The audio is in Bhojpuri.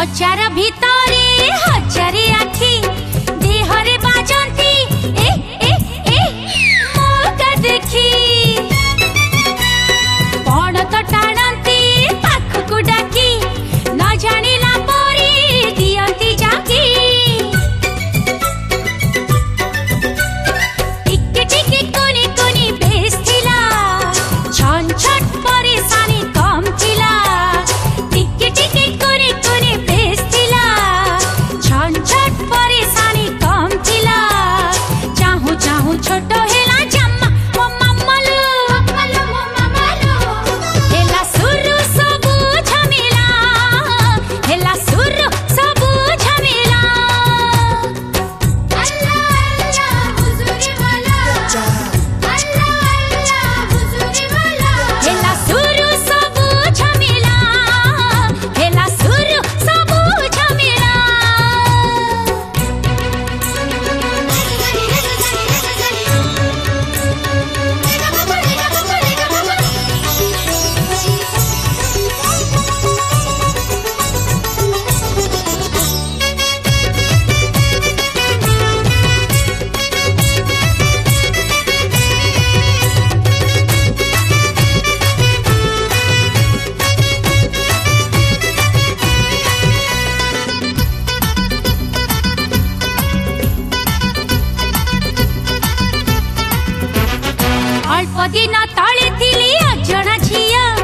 हजार भितरे हजारे आखि देहरे बाजंती ए ए ए मौका देखी पण तो टाणती पाखकु डाकी न जानिला परी दियंती जाकी टिके टिके कोनी कोनी बेस थिला छन छट परेशानी कम थिला टिके टिके कोनी कोनी बेस थिला छन छट परेशानी कम थिला चाहू चाहू छोटो हेला जम्मा ओ मम्मलो मम्मलो मम्मलो हेला सुरु सबु झमेला हेला सुरु सबु झमेला अल्लाह अल्लाह हुजूरी वाला अल्लाह अल्लाह हुजूरी वाला हेला सुरु सबु झमेला हेला सुरु सबु झमेला अल्प दिन तले थिली अजणा झिया